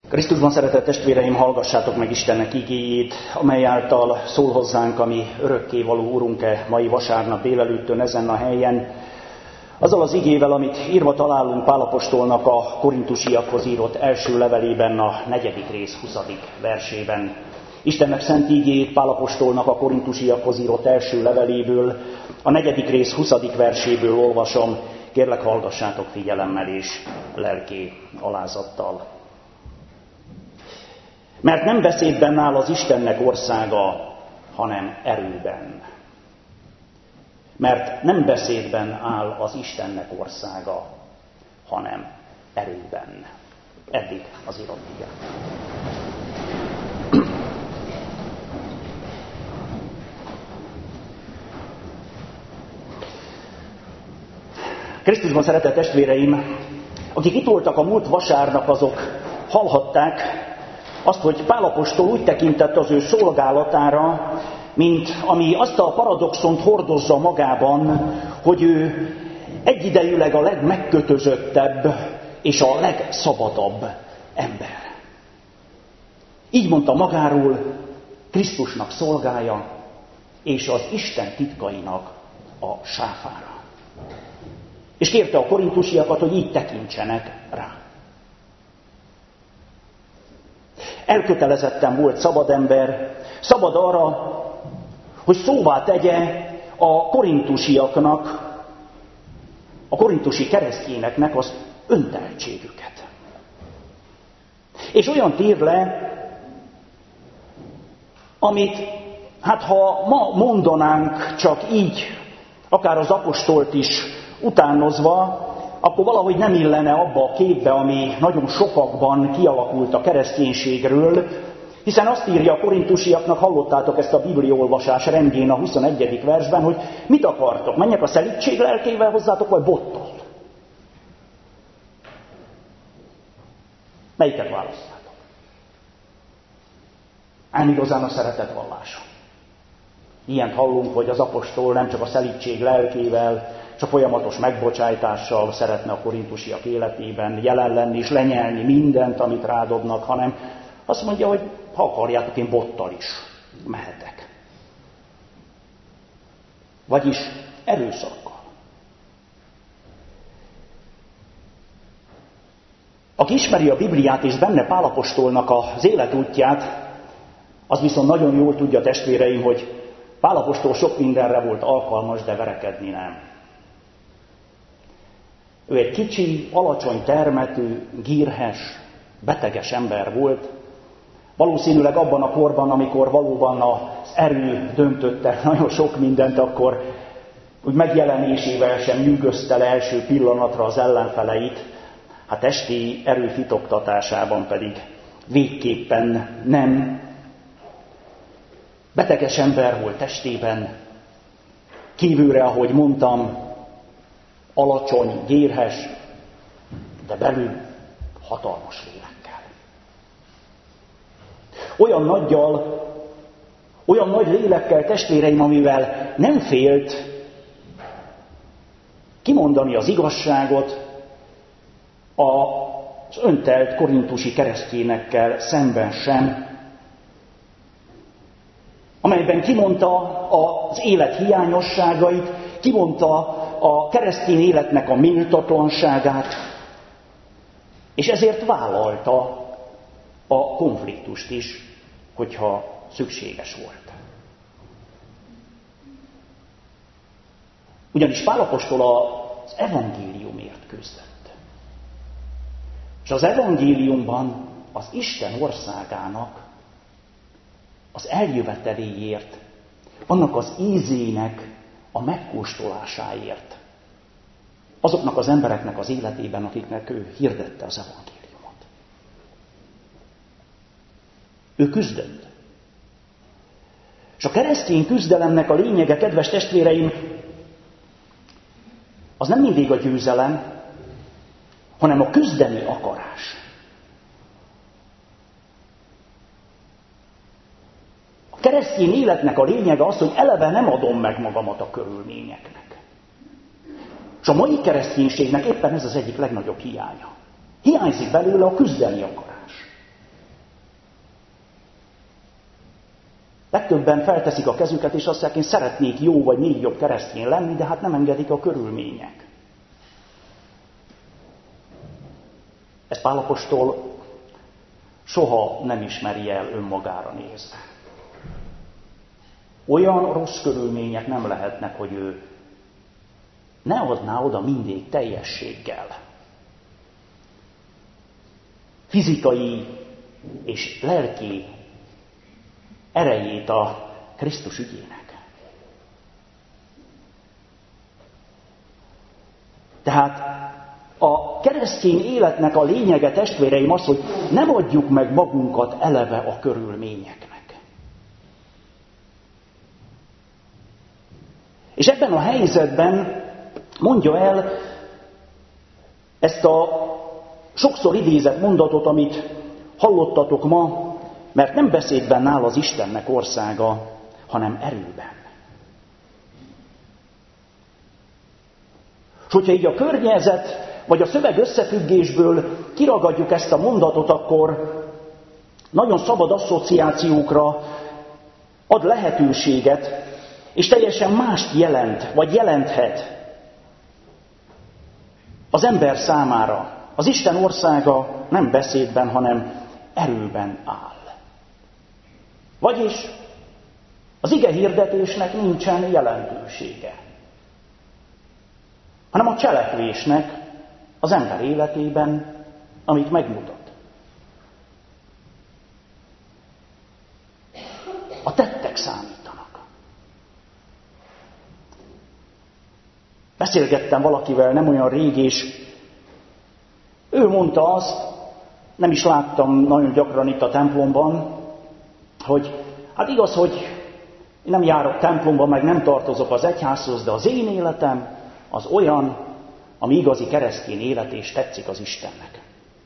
Krisztusban szeretett testvéreim, hallgassátok meg Istennek igéjét, amely által szól hozzánk a mi örökkévaló Úrunk-e mai vasárnap délelőttön ezen a helyen. Azzal az igével, amit írva találunk Pál apostolnak a korintusiakhoz írott első levelében, a 4. rész 20. versében. Istennek szent igéjét Pál apostolnak a korintusiakhoz írott első leveléből, a 4. rész 20. verséből olvasom. Kérlek, hallgassátok figyelemmel és lelki alázattal. Mert nem beszédben áll az Istennek országa, hanem erőben. Mert nem beszédben áll az Istennek országa, hanem erőben. Eddig az írott ige. Krisztusban szeretett testvéreim, akik itt voltak a múlt vasárnap, azok hallhatták azt, hogy Pál apostol úgy tekintett az ő szolgálatára, mint ami azt a paradoxont hordozza magában, hogy ő egyidejűleg a legmegkötözöttebb és a legszabadabb ember. Így mondta magáról, Krisztusnak szolgája és az Isten titkainak a sáfára. És kérte a korintusiakat, hogy így tekintsenek rá. Elkötelezetten volt szabad ember, szabad arra, hogy szóvá tegye a korintusiaknak, a korintusi keresztényeknek az önteltségüket. És olyan ír le, amit, ha ma mondanánk csak így, akár az apostolt is utánozva, akkor valahogy nem illene abba a képbe, ami nagyon sokakban kialakult a kereszténységről, hiszen azt írja a korintusiaknak, hallottátok ezt a bibliaolvasás rendjén a 21. versben, hogy mit akartok, menjek a szelídség lelkével hozzátok, vagy bottal? Melyiket választjátok? Ám igazán a szeretet vallása. Ilyent hallunk, hogy az apostol nem csak a szelídség lelkével, csak folyamatos megbocsájtással szeretne a korintusiak életében jelen lenni és lenyelni mindent, amit rádobnak, hanem azt mondja, hogy ha akarjátok, én bottal is mehetek. Vagyis erőszakkal. Aki ismeri a Bibliát és benne Pál apostolnak az életútját, az viszont nagyon jól tudja, testvéreim, hogy Pál apostol sok mindenre volt alkalmas, de verekedni nem. Ő egy kicsi, alacsony termetű, gírhes, beteges ember volt. Valószínűleg abban a korban, amikor valóban az erő döntötte nagyon sok mindent, akkor úgy megjelenésével sem nyűgözte le első pillanatra az ellenfeleit, testi erő fitoktatásában pedig végképpen nem. Beteges ember volt testében, kívülre, ahogy mondtam, alacsony, gérhes, de belül hatalmas lélekkel. Olyan nagy lélekkel, testvéreim, amivel nem félt kimondani az igazságot az öntelt korintusi keresztényekkel szemben sem, amelyben kimondta az élet hiányosságait, kimondta a keresztény életnek a méltatlanságát, és ezért vállalta a konfliktust is, hogyha szükséges volt. Ugyanis Pál apostol az evangéliumért küzdött. És az evangéliumban az Isten országának az eljöveteléért, annak az ízének a megkóstolásáért, azoknak az embereknek az életében, akiknek ő hirdette az evangéliumot. Ő küzdött. És a keresztény küzdelemnek a lényege, kedves testvéreim, az nem mindig a győzelem, hanem a küzdeni akarás. A keresztény életnek a lényege az, hogy eleve nem adom meg magamat a körülményeknek. És a mai kereszténységnek éppen ez az egyik legnagyobb hiánya. Hiányzik belőle a küzdeni akarás. Legtöbben felteszik a kezüket, és azt mondják, én szeretnék jó vagy még jobb keresztény lenni, de hát nem engedik a körülmények. Ezt Pál apostol soha nem ismeri el önmagára nézve. Olyan rossz körülmények nem lehetnek, hogy ő ne adná oda mindig teljességgel. Fizikai és lelki erejét a Krisztus ügyének. Tehát a keresztény életnek a lényege, testvéreim, az, hogy nem adjuk meg magunkat eleve a körülményeknek. És ebben a helyzetben mondja el ezt a sokszor idézett mondatot, amit hallottatok ma, mert nem beszédben áll az Istennek országa, hanem erőben. És hogyha így a környezet vagy a szöveg összefüggésből kiragadjuk ezt a mondatot, akkor nagyon szabad asszociációkra ad lehetőséget, és teljesen mást jelent, vagy jelenthet az ember számára. Az Isten országa nem beszédben, hanem erőben áll. Vagyis az ige hirdetésnek nincsen jelentősége, hanem a cselekvésnek az ember életében, amit megmutat. A tettek számítanak. Beszélgettem valakivel nem olyan rég, és ő mondta azt, nem is láttam nagyon gyakran itt a templomban, hogy hát igaz, hogy én nem járok templomba, meg nem tartozok az egyházhoz, de az én életem az olyan, ami igazi keresztény élet, és tetszik az Istennek.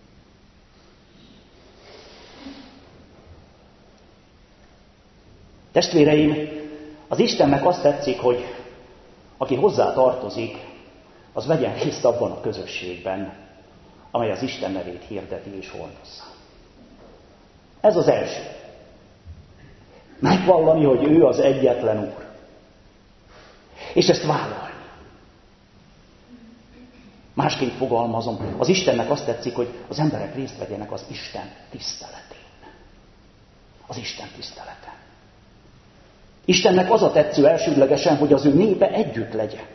Testvéreim, az Istennek azt tetszik, hogy aki hozzá tartozik, az vegyen részt abban a közösségben, amely az Isten nevét hirdeti és hordozza. Ez az első. Megvallani, hogy ő az egyetlen Úr. És ezt vállalni. Másként fogalmazom, az Istennek azt tetszik, hogy az emberek részt vegyenek az Isten tiszteletén. Az Isten tisztelete. Istennek az a tetsző elsődlegesen, hogy az ő népe együtt legyen.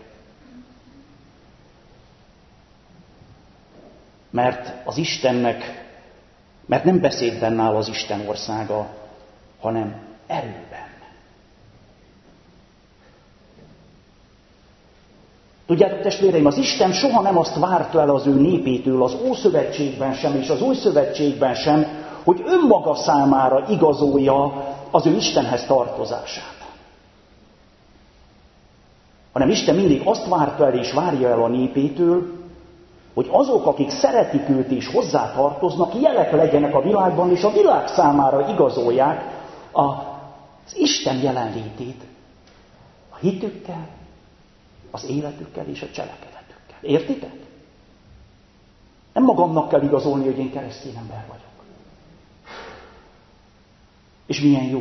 Mert nem beszédben áll az Isten országa, hanem erőben. Tudjátok, testvéreim, az Isten soha nem azt várta el az ő népétől az Ószövetségben sem, és az Új Szövetségben sem, hogy önmaga számára igazolja az ő Istenhez tartozását. Hanem Isten mindig azt várta el és várja el a népétől, hogy azok, akik szeretik őt és hozzá tartoznak, jelek legyenek a világban, és a világ számára igazolják az Isten jelenlétét a hitükkel, az életükkel és a cselekedetükkel. Értitek? Nem magamnak kell igazolni, hogy én keresztény ember vagyok. És milyen jó.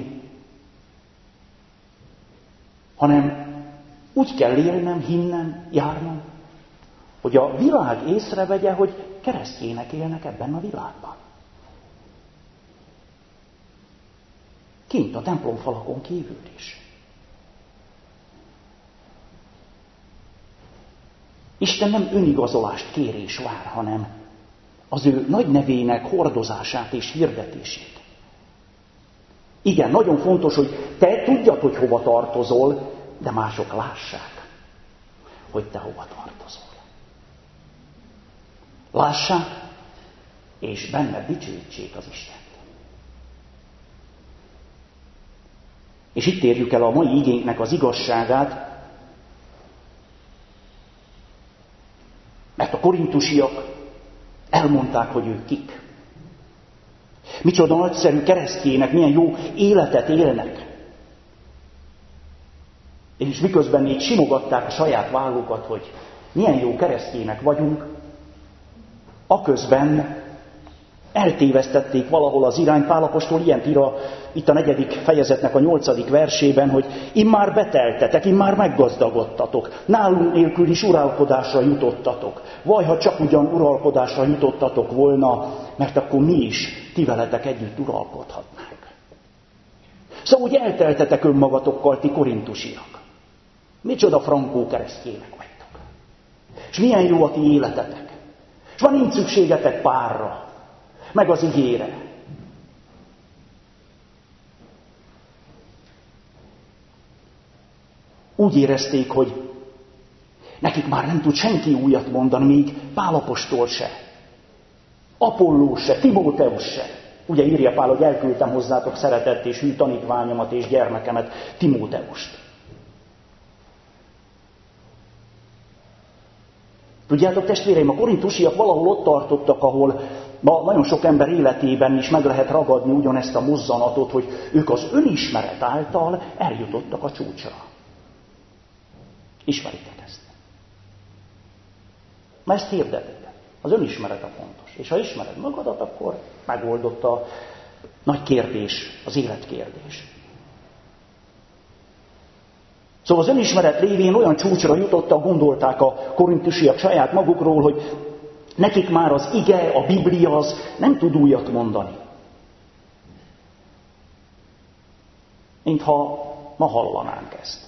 Hanem úgy kell élnem, hinnem, járnom, hogy a világ észrevegye, hogy keresztjének élnek ebben a világban. Kint a templomfalakon kívül is. Isten nem önigazolást kér és vár, hanem az ő nagy nevének hordozását és hirdetését. Igen, nagyon fontos, hogy te tudjad, hogy hova tartozol, de mások lássák, hogy te hova tartozol. Lássák, és benned dicsőítsék az Istent. És itt érjük el a mai igénknek az igazságát, mert a korintusiak elmondták, hogy ők kik. Micsoda nagyszerű keresztjének, milyen jó életet élnek. És miközben így simogatták a saját vállukat, hogy milyen jó keresztjének vagyunk, aközben eltévesztették valahol az irányt. Pál apostol ilyent ír itt a 4. fejezetnek a 8. versében, hogy immár beteltetek, immár meggazdagodtatok, nálunk nélkül is uralkodásra jutottatok. Vaj, ha csak ugyan uralkodásra jutottatok volna, mert akkor mi is ti veletek együtt uralkodhatnánk. Szóval úgy elteltetek önmagatokkal, ti korintusiak. Micsoda frankó keresztjének vagytok. És milyen jó a ti életetek. És van nincs szükségetek párra, meg az igére. Úgy érezték, hogy nekik már nem tud senki újat mondani, még Pál apostol se, Apollós se, Timóteus se. Ugye írja Pál, hogy elküldtem hozzátok szeretett és hű tanítványomat és gyermekemet, Timóteust. Tudjátok, testvéreim, a korintusiak valahol ott tartottak, ahol ma nagyon sok ember életében is meg lehet ragadni ugyanezt a mozzanatot, hogy ők az önismeret által eljutottak a csúcsra. Ismeritek ezt? Ma ezt hirdetik. Az önismeret a fontos. És ha ismered magadat, akkor megoldott a nagy kérdés, az életkérdés. Szóval az önismeret révén olyan csúcsra jutottak, gondolták a korintusiak saját magukról, hogy nekik már az ige, a Biblia az nem tud újat mondani. Mintha ma hallanánk ezt.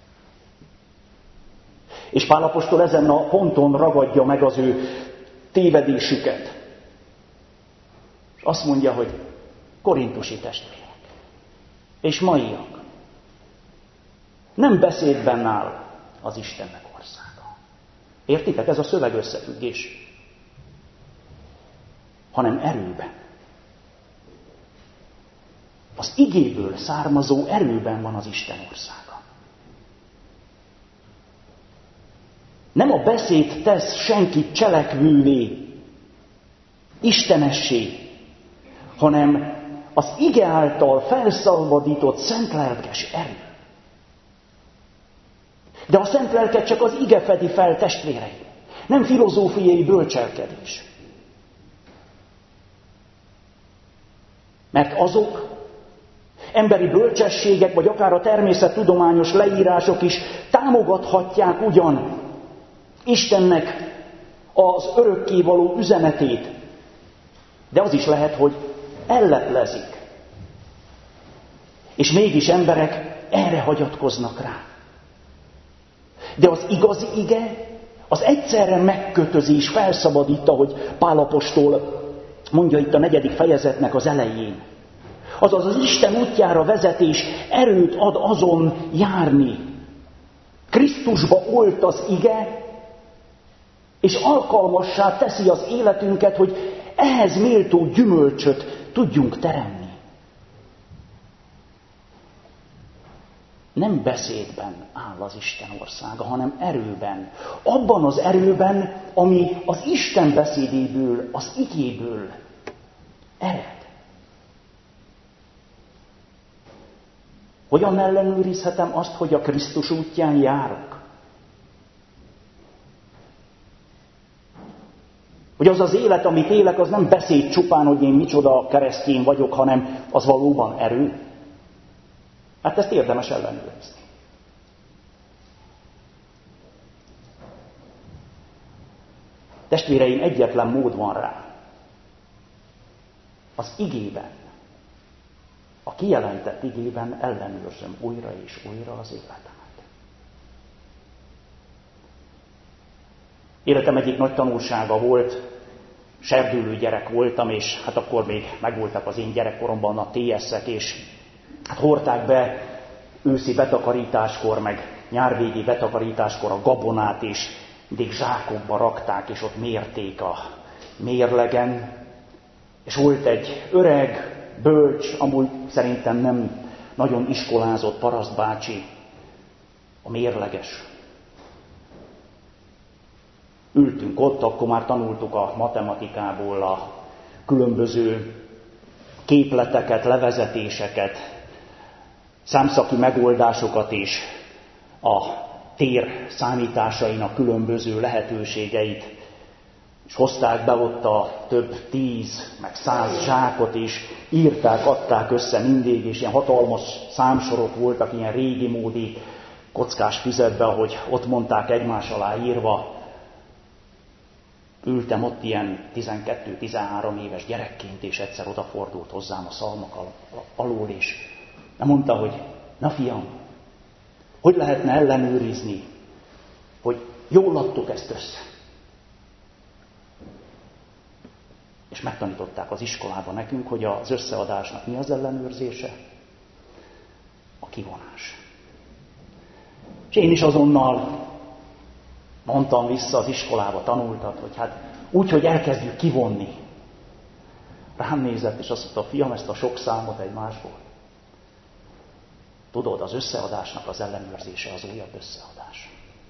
És Pál apostol ezen a ponton ragadja meg az ő tévedésüket. És azt mondja, hogy korintusi testvérek és maiak, nem beszédben áll az Istennek országa. Értitek? Ez a szövegösszefüggés. Hanem erőben. Az igéből származó erőben van az Isten országa. Nem a beszéd tesz senkit cselekvővé, istenessé, hanem az ige által felszabadított szent lelkes erő. De a szent lelket csak az ige fedi fel, testvéreim. Nem filozófiai bölcselkedés. Mert azok emberi bölcsességek, vagy akár a természettudományos leírások is támogathatják ugyan Istennek az örökkévaló üzenetét, de az is lehet, hogy elleplezik. És mégis emberek erre hagyatkoznak rá. De az igazi ige, az egyszerre megkötözi és felszabadít, ahogy Pál apostol mondja itt a 4. fejezetnek az elején. Azaz az Isten útjára vezetés erőt ad azon járni. Krisztusba olt az ige, és alkalmassá teszi az életünket, hogy ehhez méltó gyümölcsöt tudjunk teremni. Nem beszédben áll az Isten országa, hanem erőben. Abban az erőben, ami az Isten beszédéből, az igéből ered. Hogyan ellenőrizhetem azt, hogy a Krisztus útján járok? Hogy az az élet, amit élek, az nem beszéd csupán, hogy én micsoda keresztény vagyok, hanem az valóban erő? Hát ezt érdemes ellenőrizni. Testvéreim, egyetlen mód van rá. Az igében, a kijelentett igében ellenőrzöm újra és újra az életemet. Életem egyik nagy tanulsága volt, serdülő gyerek voltam, és hát akkor még megvoltak az én gyerekkoromban a TS-ek, és hát hordták be őszi betakarításkor, meg nyárvégi betakarításkor a gabonát, és mindig zsákokba rakták, és ott mérték a mérlegen. És volt egy öreg, bölcs, amúgy szerintem nem nagyon iskolázott parasztbácsi, a mérleges. Ültünk ott, akkor már tanultuk a matematikából a különböző képleteket, levezetéseket, számszaki megoldásokat és a tér számításainak különböző lehetőségeit. és hozták be ott a több 10, meg 100 zsákot, és írták, adták össze mindig, és ilyen hatalmas számsorok voltak, ilyen régi módi kockás füzetbe, ahogy ott mondták egymás alá írva. Ültem ott ilyen 12-13 éves gyerekként, és egyszer odafordult hozzám a szalmak alól, és mondta, hogy na fiam, hogy lehetne ellenőrizni, hogy jól adtuk ezt össze. És megtanították az iskolában nekünk, hogy az összeadásnak mi az ellenőrzése? A kivonás. És én is azonnal mondtam vissza az iskolába tanultat, hogy hát úgy, hogy elkezdjük kivonni. Rám nézett, és azt mondta, fiam, ezt a sok számot egymásból. Tudod, az összeadásnak az ellenőrzése az újabb összeadás.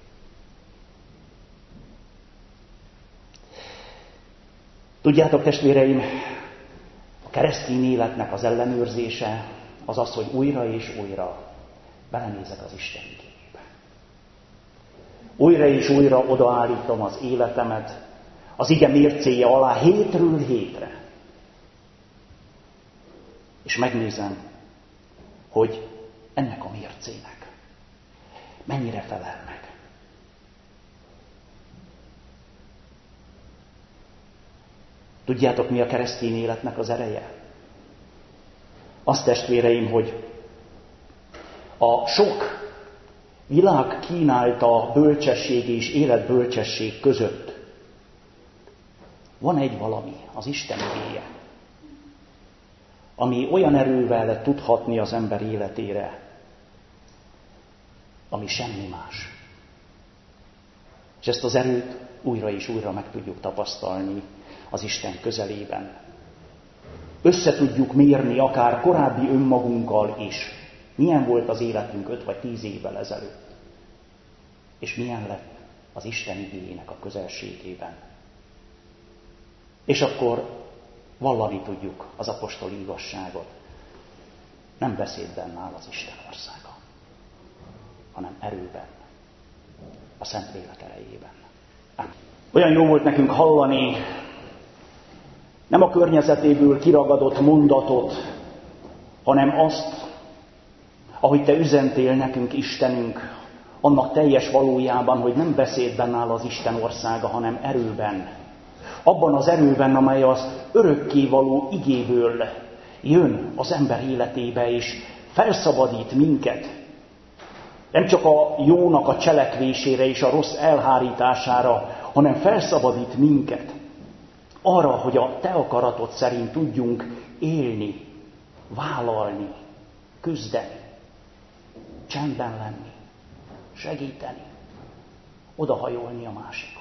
Tudjátok, testvéreim, a keresztény életnek az ellenőrzése az az, hogy újra és újra belenézek az Isten igéjébe. Újra és újra odaállítom az életemet az ige mércéje alá hétről hétre. És megnézem, hogy ennek a mércének mennyire felel meg. Tudjátok, mi a keresztény életnek az ereje? Azt, testvéreim, hogy a sok világ kínálta bölcsesség és életbölcsesség között van egy valami, az Isten igéje, ami olyan erővel tudhatni az ember életére, ami semmi más. És ezt az erőt újra és újra meg tudjuk tapasztalni az Isten közelében. Össze tudjuk mérni akár korábbi önmagunkkal is, milyen volt az életünk 5 vagy 10 évvel ezelőtt, és milyen lett az Isten igéjének a közelségében. És akkor vallani tudjuk az apostoli igazságot. Nem beszédben áll az Isten országa, hanem erőben, a Szentlélek erejében. Olyan jó volt nekünk hallani nem a környezetéből kiragadott mondatot, hanem azt, ahogy te üzentél nekünk, Istenünk, annak teljes valójában, hogy nem beszédben áll az Isten országa, hanem erőben. Abban az erőben, amely az örökkévaló igéből jön az ember életébe, és felszabadít minket. Nem csak a jónak a cselekvésére és a rossz elhárítására, hanem felszabadít minket arra, hogy a te akaratod szerint tudjunk élni, vállalni, küzdeni, csendben lenni, segíteni, odahajolni a másikhoz.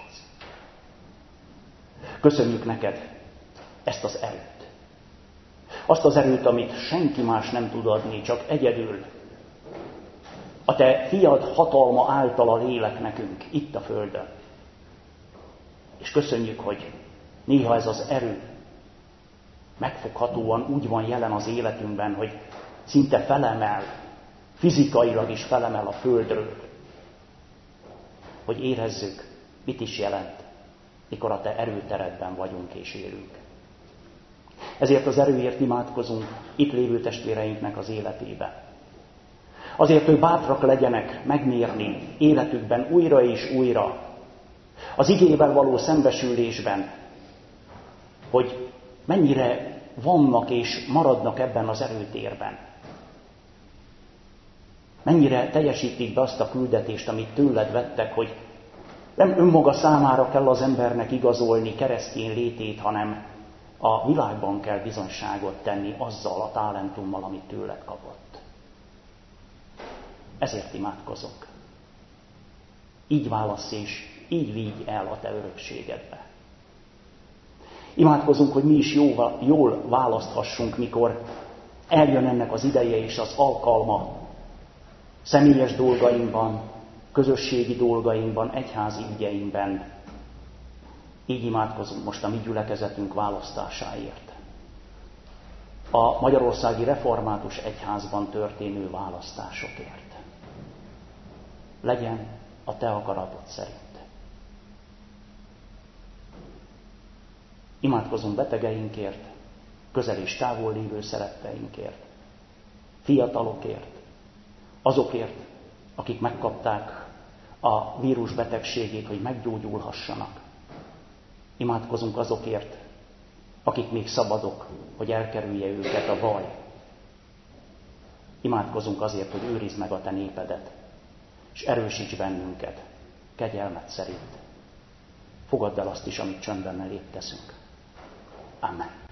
Köszönjük neked ezt az erőt. Azt az erőt, amit senki más nem tud adni, csak egyedül a te fiad hatalma által a lélek nekünk itt a földön. És köszönjük, hogy néha ez az erő megfoghatóan úgy van jelen az életünkben, hogy szinte felemel, fizikailag is felemel a földről, hogy érezzük, mit is jelent, mikor a te erőteredben vagyunk és élünk. Ezért az erőért imádkozunk itt lévő testvéreinknek az életében. Azért, hogy bátrak legyenek megmérni életükben újra és újra, az igével való szembesülésben, hogy mennyire vannak és maradnak ebben az erőtérben. Mennyire teljesítik be azt a küldetést, amit tőled vettek, hogy nem önmaga számára kell az embernek igazolni keresztény létét, hanem a világban kell bizonyságot tenni azzal a talentummal, amit tőled kapott. Ezért imádkozok. Így válasz és így vigy el a te örökségedbe. Imádkozunk, hogy mi is jól választhassunk, mikor eljön ennek az ideje és az alkalma személyes dolgainkban, közösségi dolgainkban, egyházi ügyeinkben. Így imádkozunk most a mi gyülekezetünk választásáért. A Magyarországi Református Egyházban történő választásokért. Legyen a te akaratod szerint. Imádkozunk betegeinkért, közel és távol lévő szeretteinkért, fiatalokért, azokért, akik megkapták a vírus betegségét, hogy meggyógyulhassanak. Imádkozunk azokért, akik még szabadok, hogy elkerülje őket a baj. Imádkozunk azért, hogy őrizd meg a te népedet, és erősíts bennünket, kegyelmed szerint. Fogadd el azt is, amit csöndben eléd teszünk. Amen.